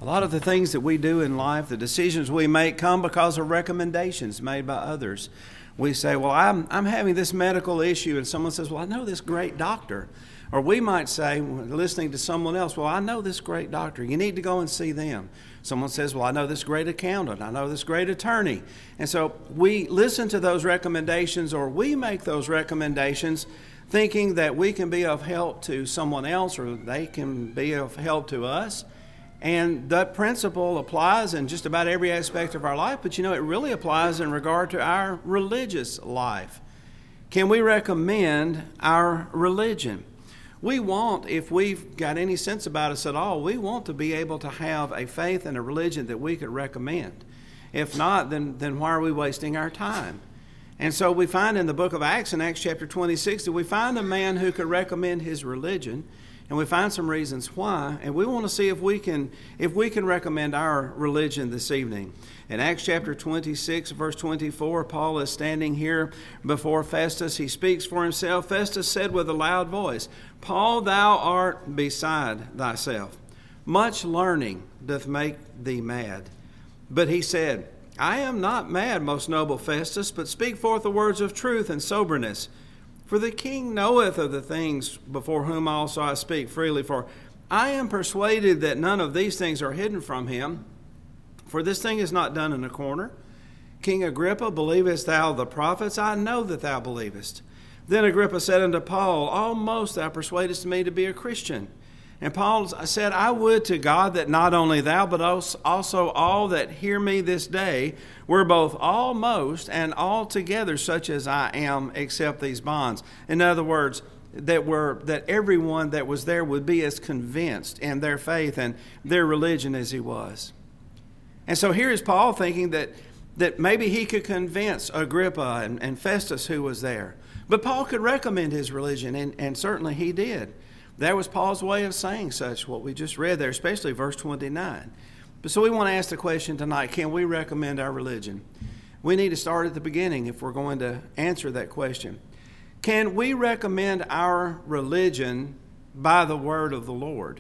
A lot of the things that we do in life, the decisions we make, come because of recommendations made by others. We say, well, I'm having this medical issue, and someone says, well, I know this great doctor. Or we might say, listening to someone else, well, I know this great doctor. You need to go and see them. Someone says, well, I know this great accountant. I know this great attorney. And so we listen to those recommendations, or we make those recommendations thinking that we can be of help to someone else, or they can be of help to us. And that principle applies in just about every aspect of our life, but it really applies in regard to our religious life. Can we recommend our religion? We want, if we've got any sense about us at all, we want to be able to have a faith and a religion that we could recommend. If not, then why are we wasting our time? And so we find in the book of Acts, in Acts chapter 26, that we find a man who could recommend his religion, and we find some reasons why, and we want to see if we can recommend our religion this evening. In Acts chapter 26, verse 24, Paul is standing here before Festus. He speaks for himself. Festus said with a loud voice, Paul, thou art beside thyself. Much learning doth make thee mad. But he said, I am not mad, most noble Festus, but speak forth the words of truth and soberness. For the king knoweth of the things before whom also I speak freely. For I am persuaded that none of these things are hidden from him. For this thing is not done in a corner. King Agrippa, believest thou the prophets? I know that thou believest. Then Agrippa said unto Paul, Almost thou persuadest me to be a Christian. And Paul said, I would to God that not only thou, but also all that hear me this day were both almost and altogether such as I am, except these bonds. In other words, that everyone that was there would be as convinced in their faith and their religion as he was. And so here is Paul thinking that maybe he could convince Agrippa and Festus who was there. But Paul could recommend his religion, and certainly he did. That was Paul's way of saying such, what we just read there, especially verse 29. But so we want to ask the question tonight, can we recommend our religion? We need to start at the beginning if we're going to answer that question. Can we recommend our religion by the word of the Lord?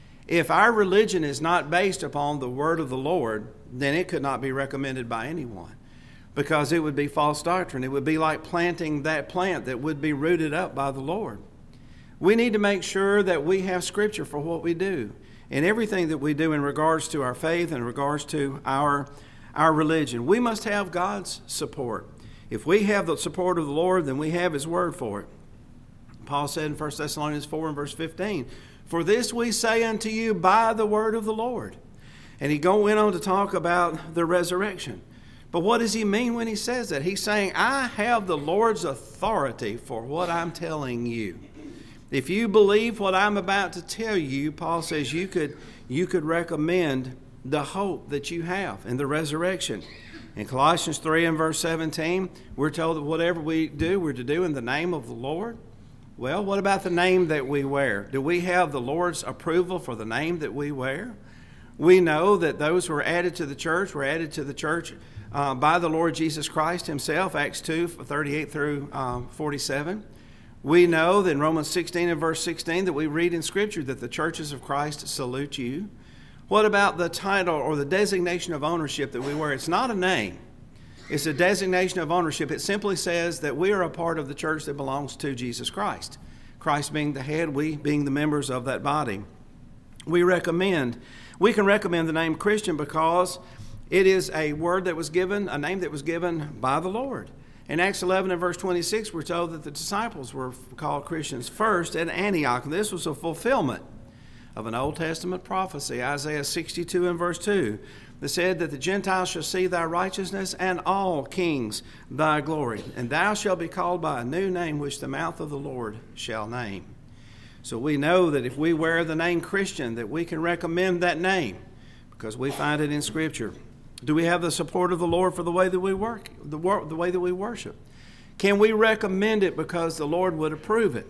If our religion is not based upon the word of the Lord, then it could not be recommended by anyone, because it would be false doctrine. It would be like planting that plant that would be rooted up by the Lord. We need to make sure that we have Scripture for what we do and everything that we do in regards to our faith and in regards to our religion. We must have God's support. If we have the support of the Lord, then we have His Word for it. Paul said in 1 Thessalonians 4 and verse 15, For this we say unto you by the word of the Lord. And he went on to talk about the resurrection. But what does he mean when he says that? He's saying, I have the Lord's authority for what I'm telling you. If you believe what I'm about to tell you, Paul says you could recommend the hope that you have in the resurrection. In Colossians 3 and verse 17, we're told that whatever we do, we're to do in the name of the Lord. Well, what about the name that we wear? Do we have the Lord's approval for the name that we wear? We know that those who are added to the church were added to the church by the Lord Jesus Christ himself, Acts 2, 38 through 47. We know that in Romans 16 and verse 16 that we read in Scripture that the churches of Christ salute you. What about the title or the designation of ownership that we wear? It's not a name. It's a designation of ownership. It simply says that we are a part of the church that belongs to Jesus Christ. Christ being the head, we being the members of that body. We can recommend the name Christian because it is a word that was given, a name that was given by the Lord. In Acts 11 and verse 26, we're told that the disciples were called Christians first at Antioch. And this was a fulfillment of an Old Testament prophecy, Isaiah 62 and verse 2, that said that the Gentiles shall see thy righteousness and all kings thy glory. And thou shalt be called by a new name which the mouth of the Lord shall name. So we know that if we wear the name Christian, that we can recommend that name because we find it in Scripture. Do we have the support of the Lord for the way that we work, the way that we worship? Can we recommend it because the Lord would approve it?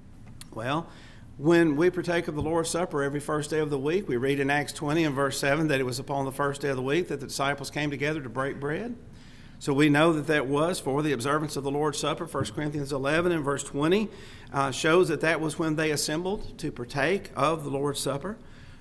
Well, when we partake of the Lord's Supper every first day of the week, we read in Acts 20 and verse 7 that it was upon the first day of the week that the disciples came together to break bread. So we know that was for the observance of the Lord's Supper. 1 Corinthians 11 and verse 20 shows that was when they assembled to partake of the Lord's Supper.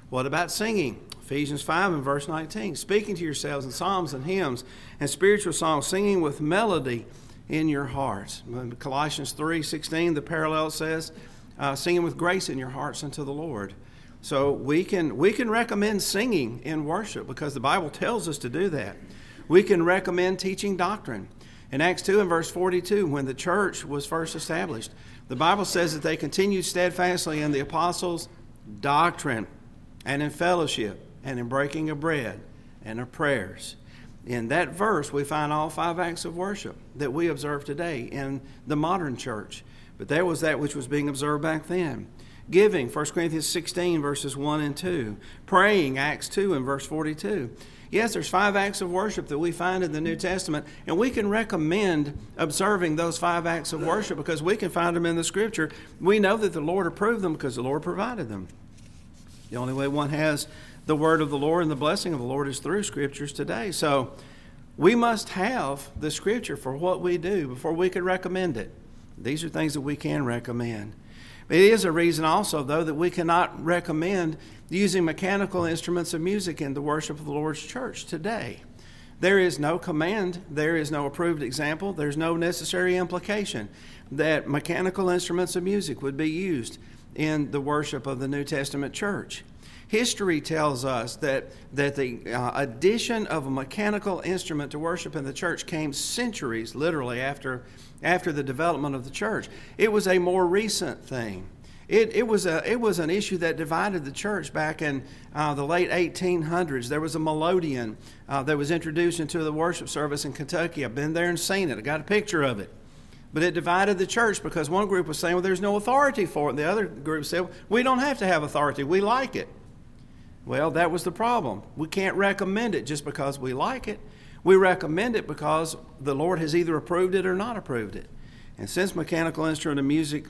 What about singing? Ephesians 5 and verse 19. Speaking to yourselves in psalms and hymns and spiritual songs, singing with melody in your hearts. Colossians 3:16, the parallel says, singing with grace in your hearts unto the Lord. So we can recommend singing in worship because the Bible tells us to do that. We can recommend teaching doctrine. In Acts 2 and verse 42, when the church was first established, the Bible says that they continued steadfastly in the apostles' doctrine and in fellowship and in breaking of bread and of prayers. In that verse, we find all 5 acts of worship that we observe today in the modern church. But there was that which was being observed back then. Giving, 1 Corinthians 16, verses 1 and 2. Praying, Acts 2 and verse 42. Yes, there's 5 acts of worship that we find in the New Testament, and we can recommend observing those 5 acts of worship because we can find them in the Scripture. We know that the Lord approved them because the Lord provided them. The only way one has the word of the Lord and the blessing of the Lord is through Scriptures today. So we must have the Scripture for what we do before we can recommend it. These are things that we can recommend. It is a reason also, though, that we cannot recommend using mechanical instruments of music in the worship of the Lord's church today. There is no command, there is no approved example, there's no necessary implication that mechanical instruments of music would be used in the worship of the New Testament church. History tells us that the addition of a mechanical instrument to worship in the church came centuries, literally, after the development of the church. It was a more recent thing. It was an issue that divided the church back in the late 1800s. There was a melodeon that was introduced into the worship service in Kentucky. I've been there and seen it. I got a picture of it. But it divided the church because one group was saying, well, there's no authority for it. And the other group said, we don't have to have authority. We like it. Well, that was the problem. We can't recommend it just because we like it. We recommend it because the Lord has either approved it or not approved it. And since mechanical instrument of music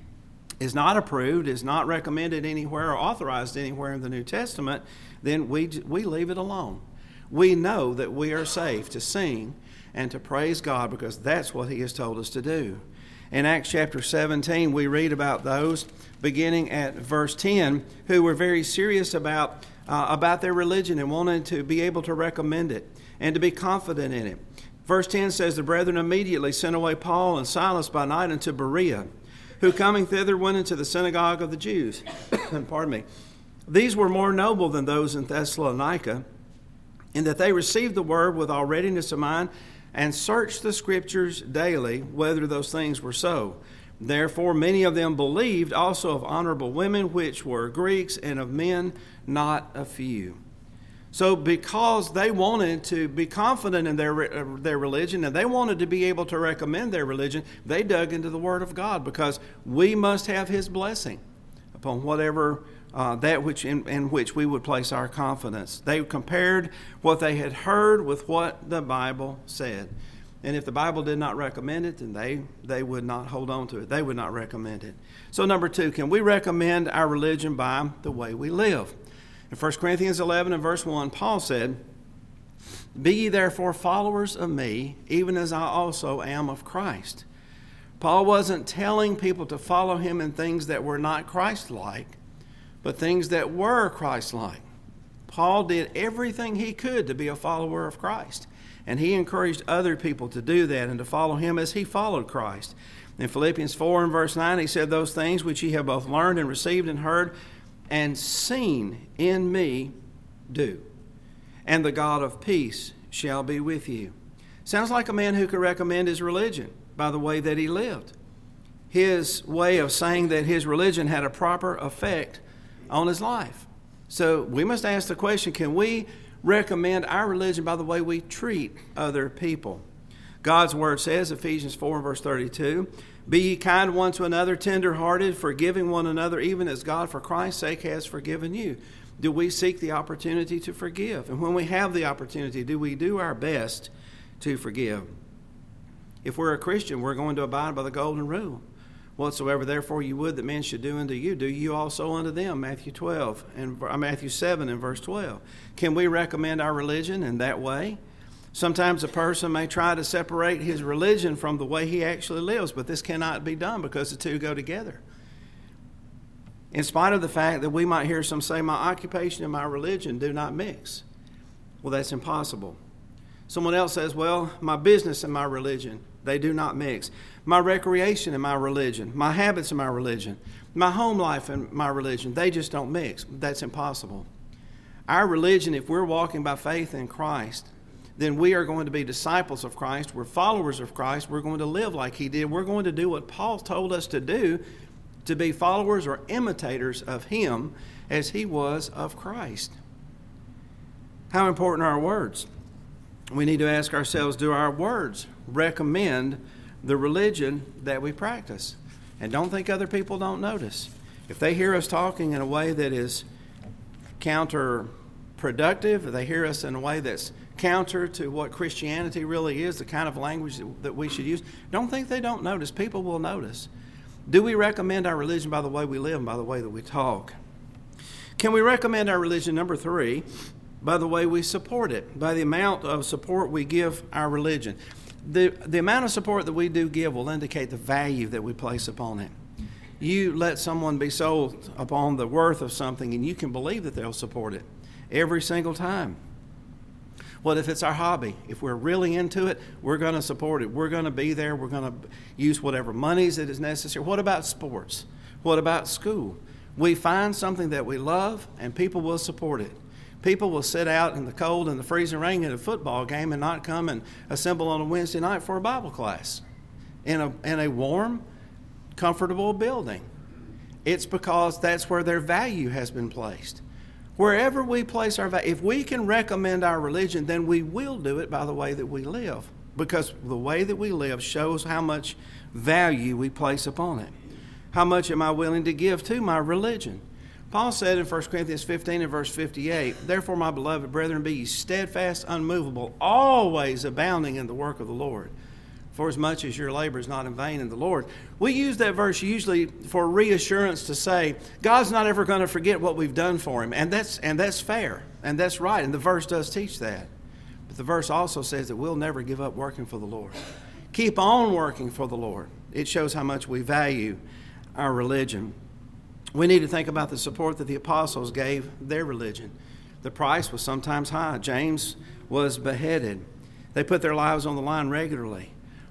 is not approved, is not recommended anywhere or authorized anywhere in the New Testament, then we leave it alone. We know that we are safe to sing and to praise God because that's what He has told us to do. In Acts chapter 17, we read about those, beginning at verse 10, who were very serious about their religion and wanted to be able to recommend it and to be confident in it. Verse 10 says, the brethren immediately sent away Paul and Silas by night unto Berea, who coming thither went into the synagogue of the Jews. Pardon me. These were more noble than those in Thessalonica, in that they received the word with all readiness of mind and searched the Scriptures daily, whether those things were so. Therefore many of them believed, also of honorable women, which were Greeks, and of men not a few. So because they wanted to be confident in their religion and they wanted to be able to recommend their religion, they dug into the Word of God because we must have His blessing upon whatever that which in which we would place our confidence. They compared what they had heard with what the Bible said. And if the Bible did not recommend it, then they would not hold on to it. They would not recommend it. So number 2, can we recommend our religion by the way we live? In 1 Corinthians 11 and verse 1, Paul said, be ye therefore followers of me, even as I also am of Christ. Paul wasn't telling people to follow him in things that were not Christ-like, but things that were Christ-like. Paul did everything he could to be a follower of Christ. And he encouraged other people to do that and to follow him as he followed Christ. In Philippians 4 and verse 9, he said, those things which ye have both learned and received and heard and seen in me do. And the God of peace shall be with you. Sounds like a man who could recommend his religion by the way that he lived. His way of saying that his religion had a proper effect on his life. So we must ask the question, can we recommend our religion by the way we treat other people? God's word says, Ephesians 4 verse 32, be ye kind one to another, tender-hearted, forgiving one another, even as God for Christ's sake has forgiven you. Do we seek the opportunity to forgive? And when we have the opportunity, do we do our best to forgive? If we're a Christian, we're going to abide by the golden rule. Whatsoever therefore you would that men should do unto you, do you also unto them. Matthew 7 and verse 12. Can we recommend our religion in that way? Sometimes a person may try to separate his religion from the way he actually lives, but this cannot be done because the two go together. in spite of the fact that we might hear some say, my occupation and my religion do not mix. Well, that's impossible. Someone else says, well, my business and my religion, they do not mix. My recreation and my religion, my habits and my religion, my home life and my religion, they just don't mix. That's impossible. Our religion, if we're walking by faith in Christ, then we are going to be disciples of Christ. We're followers of Christ. We're going to live like He did. We're going to do what Paul told us to do, to be followers or imitators of Him as He was of Christ. How important are our words? We need to ask ourselves, do our words recommend the religion that we practice? And don't think other people don't notice. If they hear us talking in a way that is counterproductive, if they hear us in a way that's counter to what Christianity really is, the kind of language that we should use, don't think they don't notice. People will notice. Do we recommend our religion by the way we live and by the way that we talk? Can we recommend our religion, number 3, by the way we support it, by the amount of support we give our religion? The amount of support that we do give will indicate the value that we place upon it. You let someone be sold upon the worth of something, and you can believe that they'll support it every single time. What if it's our hobby? If we're really into it, we're going to support it. We're going to be there. We're going to use whatever monies that is necessary. What about sports? What about school? We find something that we love, and people will support it. People will sit out in the cold and the freezing rain at a football game and not come and assemble on a Wednesday night for a Bible class in a warm, comfortable building. It's because that's where their value has been placed. Wherever we place our value, if we can recommend our religion, then we will do it by the way that we live, because the way that we live shows how much value we place upon it. How much am I willing to give to my religion? Paul said in 1 Corinthians 15 and verse 58, therefore, my beloved brethren, be ye steadfast, unmovable, always abounding in the work of the Lord, for as much as your labor is not in vain in the Lord. We use that verse usually for reassurance to say, God's not ever going to forget what we've done for Him. And that's fair, and that's right, and the verse does teach that. But the verse also says that we'll never give up working for the Lord. Keep on working for the Lord. It shows how much we value our religion. We need to think about the support that the apostles gave their religion. The price was sometimes high. James was beheaded. They put their lives on the line regularly.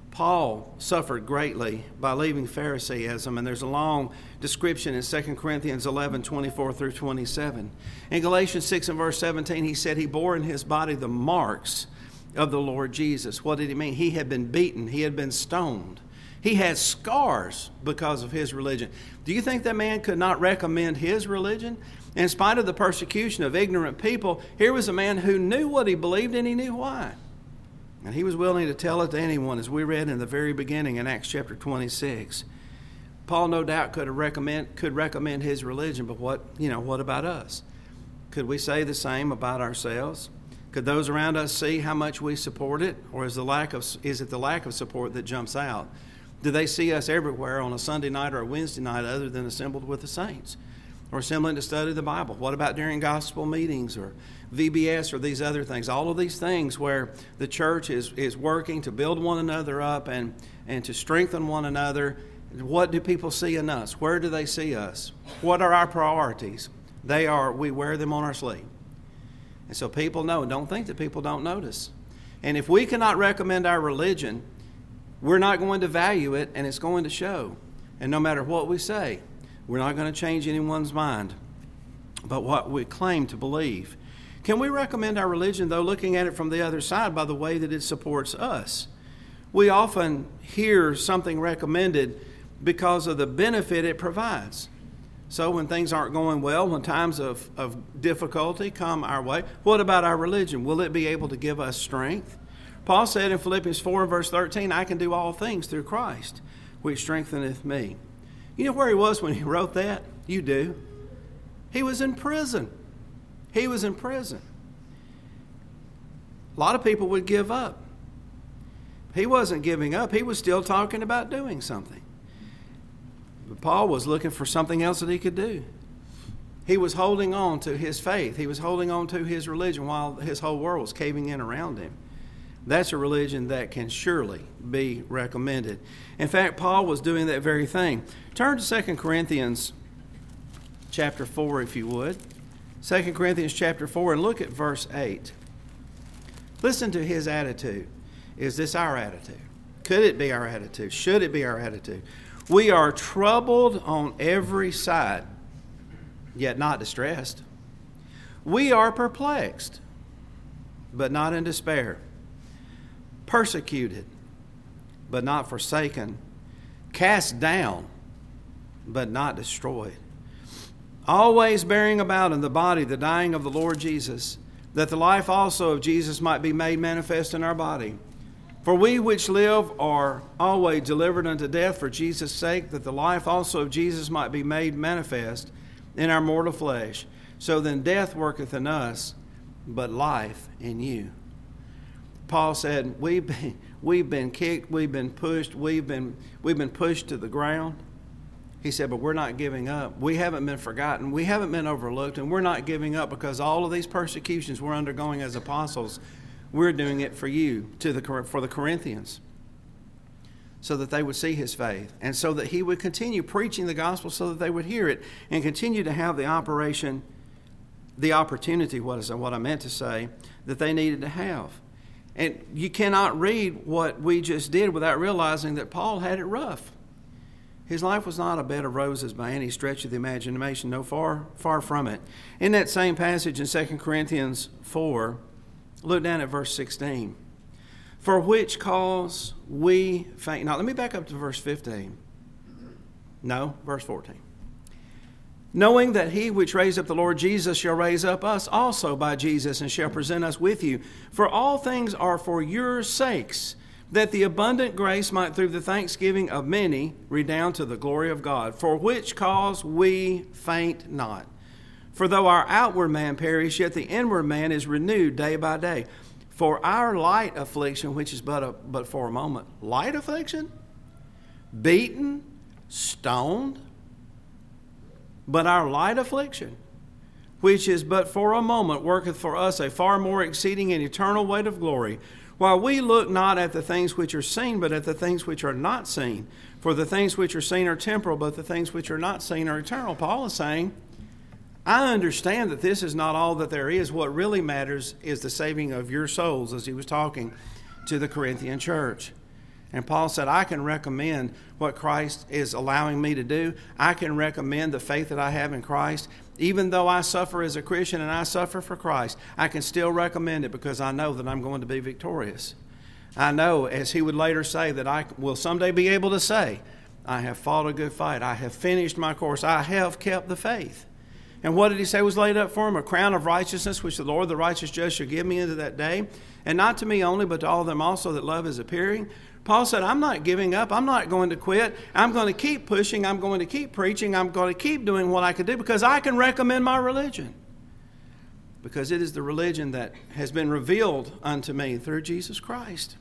Paul suffered greatly by leaving Pharisaism, and there's a long description in 2 Corinthians 11, 24 through 27. In Galatians 6 and verse 17, he said he bore in his body the marks of the Lord Jesus. What did he mean? He had been beaten. He had been stoned. He had scars because of his religion. Do you think that man could not recommend his religion? In spite of the persecution of ignorant people, here was a man who knew what he believed and he knew why. And he was willing to tell it to anyone, as we read in the very beginning in Acts chapter 26. Paul no doubt could recommend his religion, but what about us? Could we say the same about ourselves? Could those around us see how much we support it? Or is it the lack of support that jumps out? Do they see us everywhere on a Sunday night or a Wednesday night other than assembled with the saints or assembling to study the Bible? What about during gospel meetings or VBS or these other things? All of these things where the church is working to build one another up and to strengthen one another. What do people see in us? Where do they see us? What are our priorities? We wear them on our sleeve. And so people know. Don't think that people don't notice. And if we cannot recommend our religion, we're not going to value it, and it's going to show. And no matter what we say, we're not going to change anyone's mind but what we claim to believe. Can we recommend our religion, though, looking at it from the other side by the way that it supports us? We often hear something recommended because of the benefit it provides. So when things aren't going well, when times of difficulty come our way, what about our religion? Will it be able to give us strength? Paul said in Philippians 4 and verse 13, I can do all things through Christ, which strengtheneth me. You know where he was when he wrote that? You do. He was in prison. He was in prison. A lot of people would give up. He wasn't giving up. He was still talking about doing something. But Paul was looking for something else that he could do. He was holding on to his faith. He was holding on to his religion while his whole world was caving in around him. That's a religion that can surely be recommended. In fact, Paul was doing that very thing. Turn to 2 Corinthians chapter 4, if you would. 2 Corinthians chapter 4, and look at verse 8. Listen to his attitude. Is this our attitude? Could it be our attitude? Should it be our attitude? We are troubled on every side, yet not distressed. We are perplexed, but not in despair. Persecuted, but not forsaken. Cast down, but not destroyed. Always bearing about in the body the dying of the Lord Jesus, that the life also of Jesus might be made manifest in our body. For we which live are always delivered unto death for Jesus' sake, that the life also of Jesus might be made manifest in our mortal flesh. So then death worketh in us, but life in you. Paul said, we've been kicked, we've been pushed, we've been pushed to the ground. He said, but we're not giving up. We haven't been forgotten. We haven't been overlooked, and we're not giving up because all of these persecutions we're undergoing as apostles, we're doing it for you, for the Corinthians, so that they would see his faith, and so that he would continue preaching the gospel so that they would hear it and continue to have the opportunity, what I meant to say, that they needed to have. And you cannot read what we just did without realizing that Paul had it rough. His life was not a bed of roses by any stretch of the imagination, no, far from it. In that same passage in 2 Corinthians 4, look down at verse 16. For which cause we faint. Now, let me back up to verse 15. No, verse 14. Knowing that he which raised up the Lord Jesus shall raise up us also by Jesus, and shall present us with you. For all things are for your sakes, that the abundant grace might through the thanksgiving of many redound to the glory of God. For which cause we faint not. For though our outward man perish, yet the inward man is renewed day by day. For our light affliction, which is but for a moment. Light affliction? Beaten? Stoned? But our light affliction, which is but for a moment, worketh for us a far more exceeding and eternal weight of glory, while we look not at the things which are seen, but at the things which are not seen. For the things which are seen are temporal, but the things which are not seen are eternal. Paul is saying, I understand that this is not all that there is. What really matters is the saving of your souls, as he was talking to the Corinthian church. And Paul said, I can recommend what Christ is allowing me to do. I can recommend the faith that I have in Christ. Even though I suffer as a Christian and I suffer for Christ, I can still recommend it because I know that I'm going to be victorious. I know, as he would later say, that I will someday be able to say, I have fought a good fight. I have finished my course. I have kept the faith. And what did he say was laid up for him? A crown of righteousness, which the Lord, the righteous judge, shall give me into that day. And not to me only, but to all of them also that love is appearing. Paul said, I'm not giving up. I'm not going to quit. I'm going to keep pushing. I'm going to keep preaching. I'm going to keep doing what I can do because I can recommend my religion. Because it is the religion that has been revealed unto me through Jesus Christ.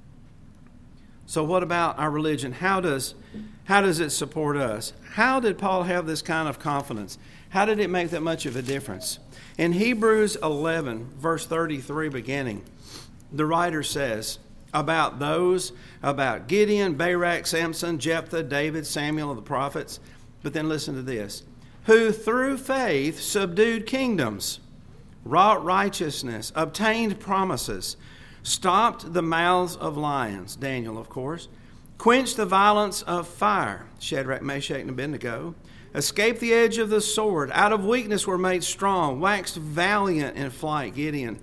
So what about our religion? How does it support us? How did Paul have this kind of confidence? How did it make that much of a difference? In Hebrews 11, verse 33 beginning, the writer says about Gideon, Barak, Samson, Jephthah, David, Samuel, and the prophets. But then listen to this. Who through faith subdued kingdoms, wrought righteousness, obtained promises, stopped the mouths of lions, Daniel, of course, quenched the violence of fire, Shadrach, Meshach, and Abednego, escaped the edge of the sword, out of weakness were made strong, waxed valiant in fight, Gideon,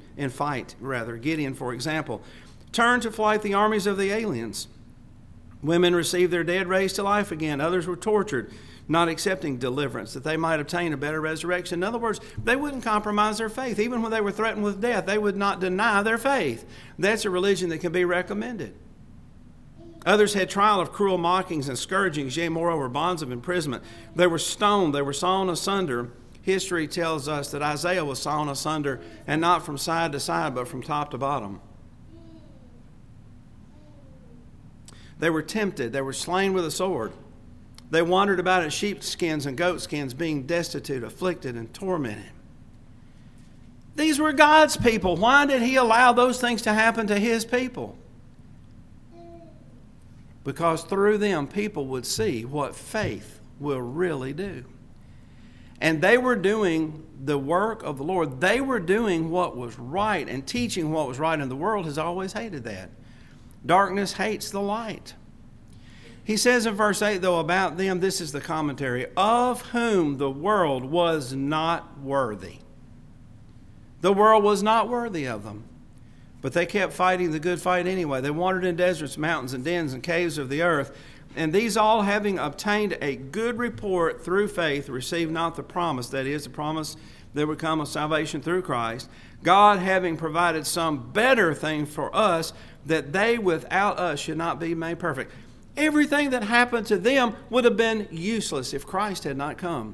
for example, turned to flight the armies of the aliens. Women received their dead raised to life again. Others were tortured, not accepting deliverance, that they might obtain a better resurrection. In other words, they wouldn't compromise their faith. Even when they were threatened with death, they would not deny their faith. That's a religion that can be recommended. Others had trial of cruel mockings and scourgings, yea, moreover, bonds of imprisonment. They were stoned, they were sawn asunder. History tells us that Isaiah was sawn asunder, and not from side to side, but from top to bottom. They were tempted. They were slain with a sword. They wandered about in sheepskins and goatskins, being destitute, afflicted, and tormented. These were God's people. Why did he allow those things to happen to his people? Because through them, people would see what faith will really do. And they were doing the work of the Lord. They were doing what was right and teaching what was right, and the world has always hated that. Darkness hates the light. He says in verse 8, though, about them, this is the commentary, of whom the world was not worthy. The world was not worthy of them. But they kept fighting the good fight anyway. They wandered in deserts, mountains, and dens, and caves of the earth. And these all, having obtained a good report through faith, received not the promise, that is, the promise that would come of salvation through Christ, God having provided some better thing for us, that they without us should not be made perfect. Everything that happened to them would have been useless if Christ had not come.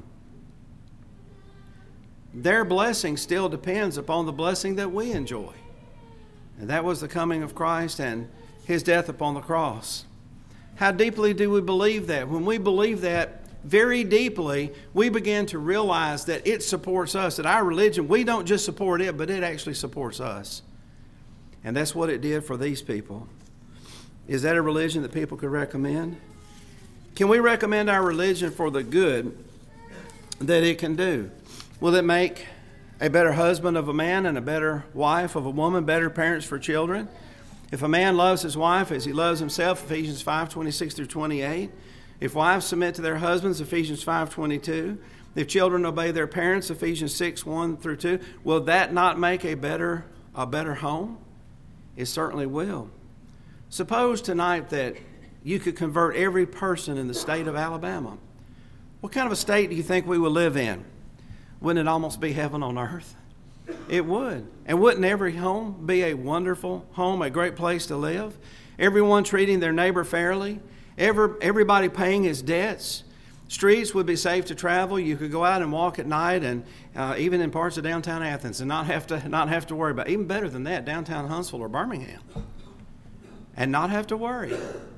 Their blessing still depends upon the blessing that we enjoy. And that was the coming of Christ and His death upon the cross. How deeply do we believe that? When we believe that very deeply, we begin to realize that it supports us, that our religion, we don't just support it, but it actually supports us. And that's what it did for these people. Is that a religion that people could recommend? Can we recommend our religion for the good that it can do? Will it make a better husband of a man and a better wife of a woman, better parents for children? If a man loves his wife as he loves himself, Ephesians 5:26 through 28. If wives submit to their husbands, Ephesians 5:22. If children obey their parents, Ephesians 6:1 through 2. Will that not make a better home? It certainly will. Suppose tonight that you could convert every person in the state of Alabama. What kind of a state do you think we would live in? Wouldn't it almost be heaven on earth? It would. And wouldn't every home be a wonderful home, a great place to live? Everyone treating their neighbor fairly, everybody paying his debts. Streets would be safe to travel. You could go out and walk at night, and even in parts of downtown Athens, and not have to worry about. Even better than that, downtown Huntsville or Birmingham, and not have to worry.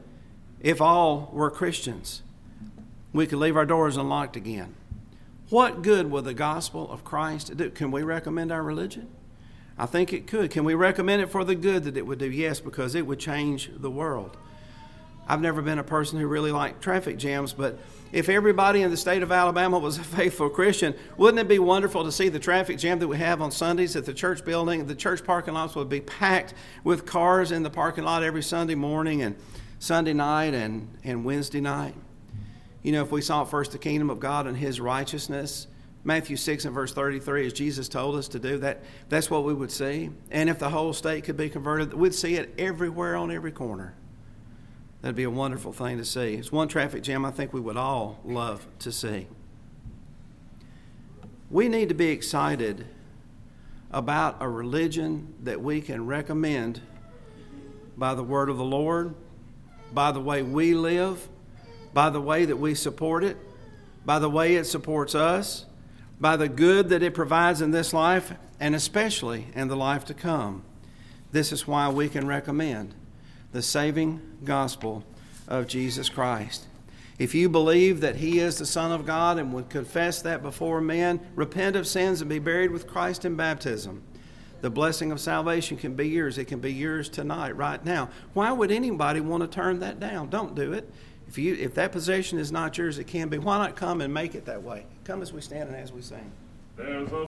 If all were Christians, we could leave our doors unlocked again. What good will the gospel of Christ do? Can we recommend our religion? I think it could. Can we recommend it for the good that it would do? Yes, because it would change the world. I've never been a person who really liked traffic jams, but if everybody in the state of Alabama was a faithful Christian, wouldn't it be wonderful to see the traffic jam that we have on Sundays at the church building? The church parking lots would be packed with cars in the parking lot every Sunday morning and Sunday night and Wednesday night. You know, if we sought first the kingdom of God and His righteousness, Matthew 6 and verse 33, as Jesus told us to do, that's what we would see. And if the whole state could be converted, we'd see it everywhere on every corner. That'd be a wonderful thing to see. It's one traffic jam I think we would all love to see. We need to be excited about a religion that we can recommend by the word of the Lord, by the way we live, by the way that we support it, by the way it supports us, by the good that it provides in this life, and especially in the life to come. This is why we can recommend the saving gospel of Jesus Christ. If you believe that He is the Son of God and would confess that before men, repent of sins and be buried with Christ in baptism, the blessing of salvation can be yours. It can be yours tonight, right now. Why would anybody want to turn that down? Don't do it. If that possession is not yours, it can be. Why not come and make it that way? Come as we stand and as we sing. There's a